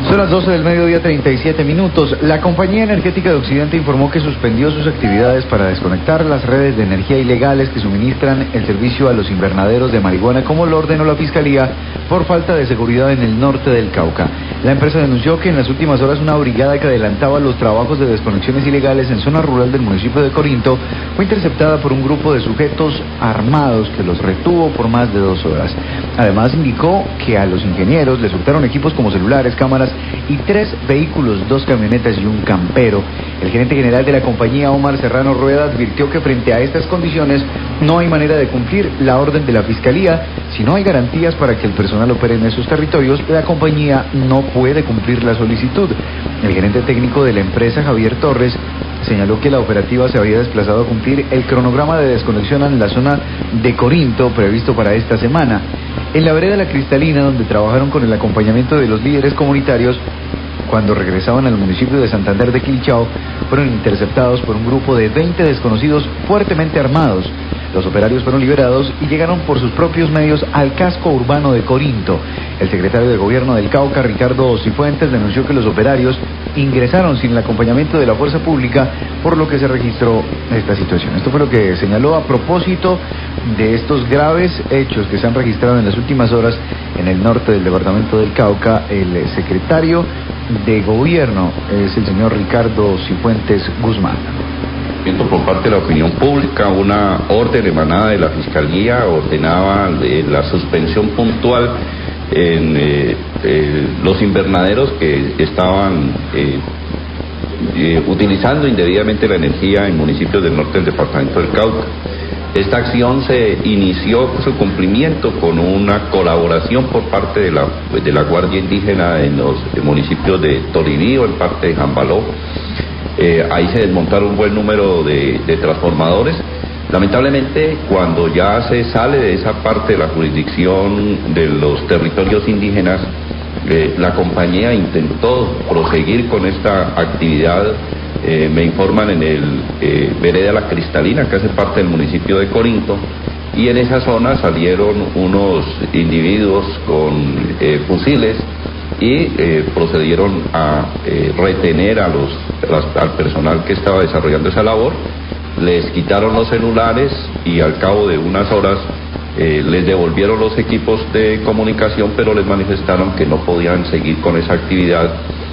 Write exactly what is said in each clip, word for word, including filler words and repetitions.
Son las doce del mediodía, treinta y siete minutos. La Compañía Energética de Occidente informó que suspendió sus actividades para desconectar las redes de energía ilegales que suministran el servicio a los invernaderos de marihuana, como lo ordenó la Fiscalía, por falta de seguridad en el norte del Cauca. La empresa denunció que en las últimas horas una brigada que adelantaba los trabajos de desconexiones ilegales en zona rural del municipio de Corinto fue interceptada por un grupo de sujetos armados que los retuvo por más de dos horas. Además, indicó que a los ingenieros les hurtaron equipos como celulares, cámaras y tres vehículos, dos camionetas y un campero. El gerente general de la compañía, Omar Serrano Rueda, advirtió que frente a estas condiciones no hay manera de cumplir la orden de la Fiscalía. Si no hay garantías para que el personal opere en esos territorios, la compañía no puede cumplir la solicitud. El gerente técnico de la empresa, Javier Torres, señaló que la operativa se había desplazado a cumplir el cronograma de desconexión en la zona de Corinto previsto para esta semana. En la vereda La Cristalina, donde trabajaron con el acompañamiento de los líderes comunitarios, cuando regresaban al municipio de Santander de Quilichao, fueron interceptados por un grupo de veinte desconocidos fuertemente armados. Los operarios fueron liberados y llegaron por sus propios medios al casco urbano de Corinto. El secretario de Gobierno del Cauca, Ricardo Cifuentes, denunció que los operarios ingresaron sin el acompañamiento de la fuerza pública, por lo que se registró esta situación. Esto fue lo que señaló a propósito de estos graves hechos que se han registrado en las últimas horas en el norte del departamento del Cauca. El secretario de Gobierno es el señor Ricardo Cifuentes Guzmán. Por parte de la opinión pública, una orden emanada de la Fiscalía ordenaba eh, la suspensión puntual en eh, eh, los invernaderos que estaban eh, eh, utilizando indebidamente la energía en municipios del norte del departamento del Cauca. Esta acción se inició su cumplimiento con una colaboración por parte de la, de la Guardia Indígena en los municipios de Toribío, en parte de Jambaló. Eh, ahí se desmontaron un buen número de, de transformadores. Lamentablemente, cuando ya se sale de esa parte de la jurisdicción de los territorios indígenas, eh, la compañía intentó proseguir con esta actividad. Eh, me informan en el eh, vereda La Cristalina, que hace parte del municipio de Corinto, y en esa zona salieron unos individuos con eh, fusiles y eh, procedieron a eh, retener a los, las, al personal que estaba desarrollando esa labor. Les quitaron los celulares y al cabo de unas horas eh, les devolvieron los equipos de comunicación, pero les manifestaron que no podían seguir con esa actividad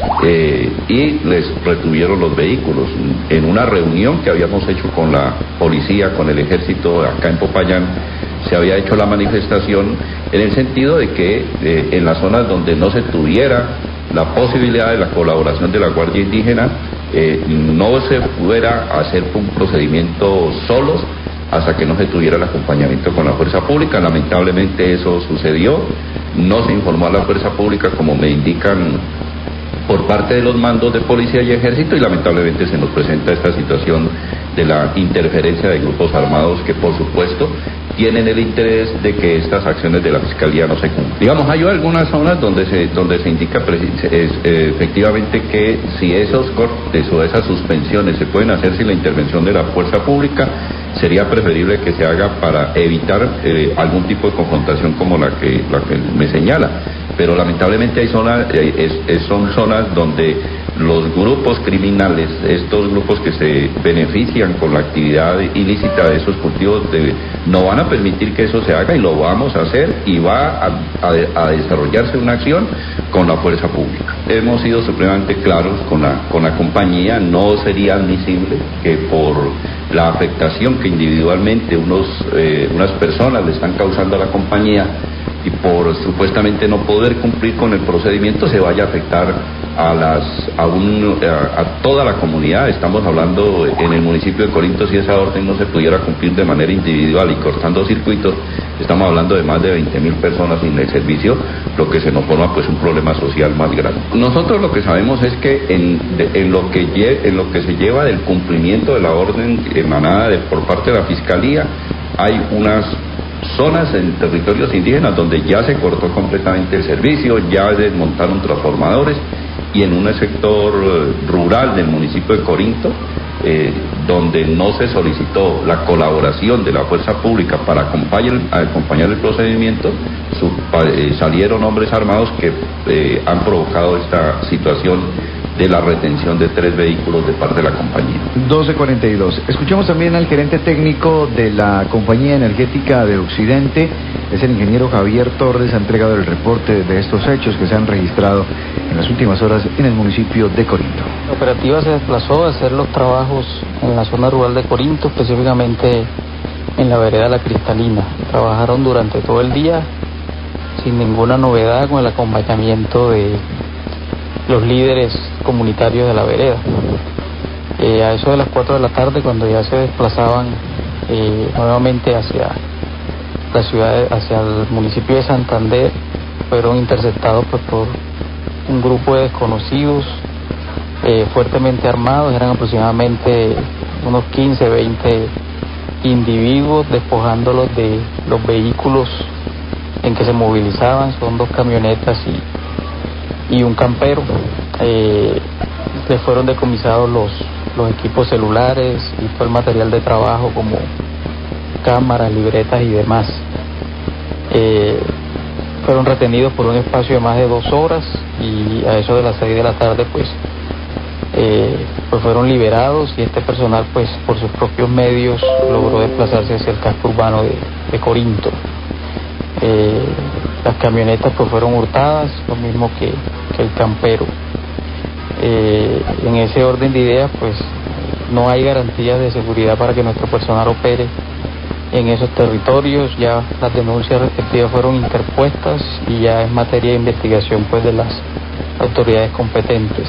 eh, y les retuvieron los vehículos. En una reunión que habíamos hecho con la policía, con el ejército acá en Popayán, se había hecho la manifestación en el sentido de que eh, en las zonas donde no se tuviera la posibilidad de la colaboración de la Guardia Indígena, eh, no se fuera a hacer un procedimiento solos hasta que no se tuviera el acompañamiento con la fuerza pública. Lamentablemente eso sucedió, no se informó a la fuerza pública como me indican por parte de los mandos de policía y ejército, y lamentablemente se nos presenta esta situación de la interferencia de grupos armados que por supuesto tienen el interés de que estas acciones de la Fiscalía no se cumplan. Digamos, hay algunas zonas donde se donde se indica es, eh, efectivamente que si esos cortes o esas suspensiones se pueden hacer sin la intervención de la fuerza pública, sería preferible que se haga para evitar eh, algún tipo de confrontación como la que, la que me señala. Pero lamentablemente hay zonas, eh, es, es, son zonas donde los grupos criminales, estos grupos que se benefician con la actividad ilícita de esos cultivos, de, no van a permitir que eso se haga, y lo vamos a hacer, y va a, a, a desarrollarse una acción con la fuerza pública. Hemos sido supremamente claros con la, con la compañía. No sería admisible que por la afectación que individualmente unos, eh, unas personas le están causando a la compañía, y por supuestamente no poder cumplir con el procedimiento, se vaya a afectar a las a, un, a, a toda la comunidad. Estamos hablando en el municipio de Corinto, si esa orden no se pudiera cumplir de manera individual y cortando circuitos, estamos hablando de más de veinte mil personas sin el servicio, lo que se nos forma pues un problema social más grande. Nosotros lo que sabemos es que en, de, en, lo, que lle, en lo que se lleva del cumplimiento de la orden emanada de, por parte de la Fiscalía, hay unas zonas en territorios indígenas donde ya se cortó completamente el servicio, ya desmontaron transformadores, y en un sector rural del municipio de Corinto, eh, donde no se solicitó la colaboración de la fuerza pública para acompañar, acompañar el procedimiento, su, eh, salieron hombres armados que eh, han provocado esta situación de la retención de tres vehículos de parte de la compañía. doce cuarenta y dos. Escuchemos también al gerente técnico de la Compañía Energética de Occidente, es el ingeniero Javier Torres, ha entregado el reporte de estos hechos que se han registrado en las últimas horas en el municipio de Corinto. La operativa se desplazó a hacer los trabajos en la zona rural de Corinto, específicamente en la vereda La Cristalina. Trabajaron durante todo el día sin ninguna novedad, con el acompañamiento de los líderes comunitarios de la vereda. Eh, a eso de las cuatro de la tarde, cuando ya se desplazaban eh, nuevamente hacia la ciudad, hacia el municipio de Santander, fueron interceptados pues, por un grupo de desconocidos eh, fuertemente armados. Eran aproximadamente unos quince, veinte individuos, despojándolos de los vehículos en que se movilizaban. Son dos camionetas y y un campero. Eh, les fueron decomisados los, los equipos celulares y todo el material de trabajo como cámaras, libretas y demás. Eh, fueron retenidos por un espacio de más de dos horas y a eso de las seis de la tarde pues, eh, pues fueron liberados, y este personal pues por sus propios medios logró desplazarse hacia el casco urbano de, de Corinto. Eh, las camionetas pues fueron hurtadas, lo mismo que, que el campero. Eh, en ese orden de ideas pues no hay garantías de seguridad para que nuestro personal opere en esos territorios. Ya las denuncias respectivas fueron interpuestas y ya es materia de investigación pues de las autoridades competentes.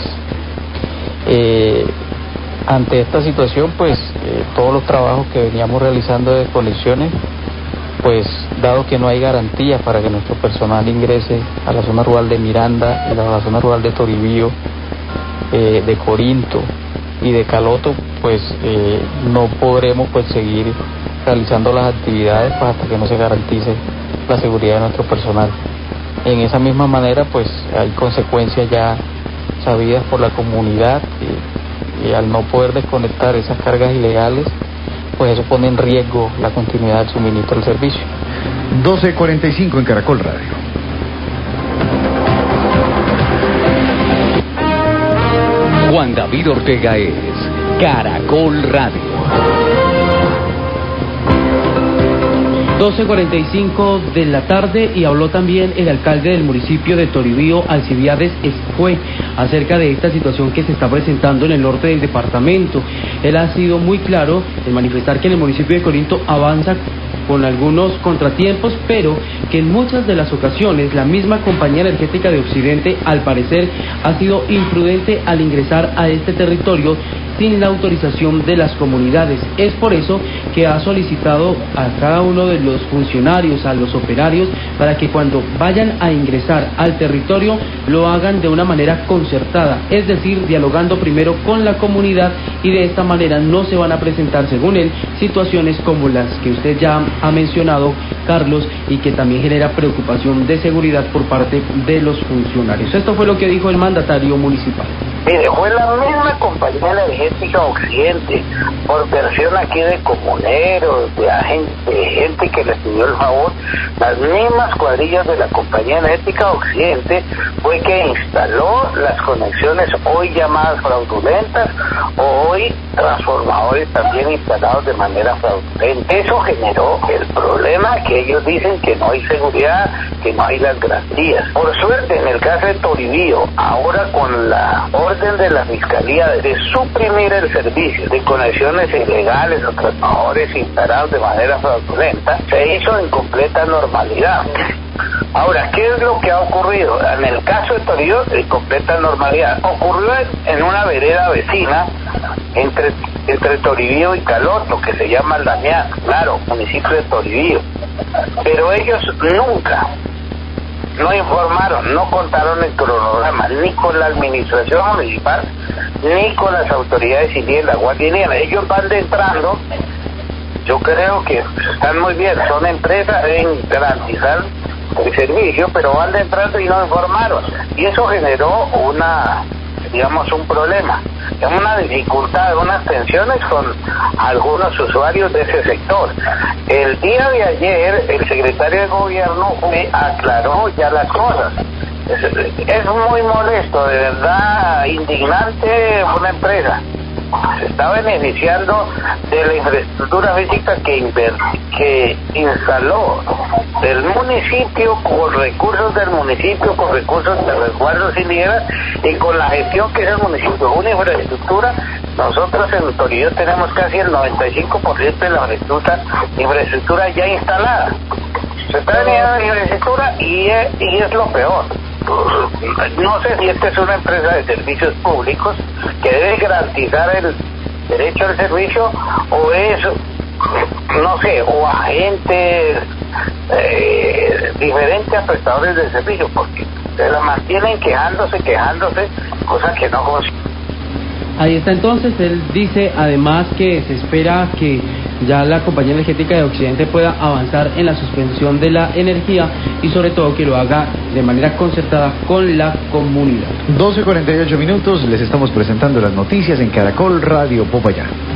Eh, ante esta situación pues eh, todos los trabajos que veníamos realizando de desconexiones, pues dado que no hay garantías para que nuestro personal ingrese a la zona rural de Miranda, a la zona rural de Toribío, eh, de Corinto y de Caloto, pues eh, no podremos pues seguir realizando las actividades pues, hasta que no se garantice la seguridad de nuestro personal. En esa misma manera pues hay consecuencias ya sabidas por la comunidad, y, y al no poder desconectar esas cargas ilegales, pues eso pone en riesgo la continuidad del suministro del servicio. doce cuarenta y cinco en Caracol Radio. Juan David Ortega es Caracol Radio. doce cuarenta y cinco de la tarde, y habló también el alcalde del municipio de Toribío, Alcibiades Escue, acerca de esta situación que se está presentando en el norte del departamento. Él ha sido muy claro en manifestar que en el municipio de Corinto avanza con algunos contratiempos, pero que en muchas de las ocasiones la misma Compañía Energética de Occidente, al parecer, ha sido imprudente al ingresar a este territorio sin la autorización de las comunidades. Es por eso que ha solicitado a cada uno de los funcionarios, a los operarios, para que cuando vayan a ingresar al territorio lo hagan de una manera concertada, es decir, dialogando primero con la comunidad, y de esta manera no se van a presentar, según él, situaciones como las que usted ya ha mencionado, Carlos, y que también genera preocupación de seguridad por parte de los funcionarios. Esto fue lo que dijo el mandatario municipal. Mire, fue la misma Compañía Energética Occidente, por versión aquí de comuneros, de agente, de gente que les pidió el favor, las mismas cuadrillas de la Compañía Energética Occidente fue que instaló las conexiones hoy llamadas fraudulentas, o hoy transformadores también instalados de manera fraudulenta. Eso generó el problema que ellos dicen que no hay seguridad, que no hay las garantías. Por suerte, en el caso de Toribío, ahora con la orden de la Fiscalía de suprimir el servicio de conexiones ilegales o transformadores instalados de manera fraudulenta, se hizo en completa normalidad. Ahora, ¿qué es lo que ha ocurrido? En el caso de Toribío, en completa normalidad. Ocurrió en una vereda vecina entre, entre Toribío y Caloto, que se llama Lañán, claro, municipio de Toribío. Pero ellos nunca, no informaron, no contaron el cronograma, ni con la administración municipal, ni con las autoridades civiles, la Guardia Civil. Ellos van de entrando, yo creo que están muy bien, son empresas, deben garantizar el servicio, pero van de entrando y no informaron. Y eso generó una digamos, un problema, una dificultad, unas tensiones con algunos usuarios de ese sector. El día de ayer, el secretario de gobierno me aclaró ya las cosas. Es, es muy molesto, de verdad, indignante una empresa. Se está beneficiando de la infraestructura física que, inver, que instaló el municipio, con recursos del municipio, con recursos de resguardos indígenas y con la gestión que es el municipio. Una infraestructura, nosotros en Toribío tenemos casi el noventa y cinco por ciento de la infraestructura, infraestructura ya instalada. Se está vendiendo la infraestructura y es, y es lo peor. No sé si esta es una empresa de servicios públicos que debe garantizar el derecho al servicio, o es, no sé, o agentes eh, diferentes a prestadores de servicio, porque se la mantienen quejándose, quejándose, cosa que no funciona. Ahí está entonces, él dice además que se espera que ya la compañía energética de Occidente pueda avanzar en la suspensión de la energía y sobre todo que lo haga de manera concertada con la comunidad. doce cuarenta y ocho minutos, les estamos presentando las noticias en Caracol Radio Popayán.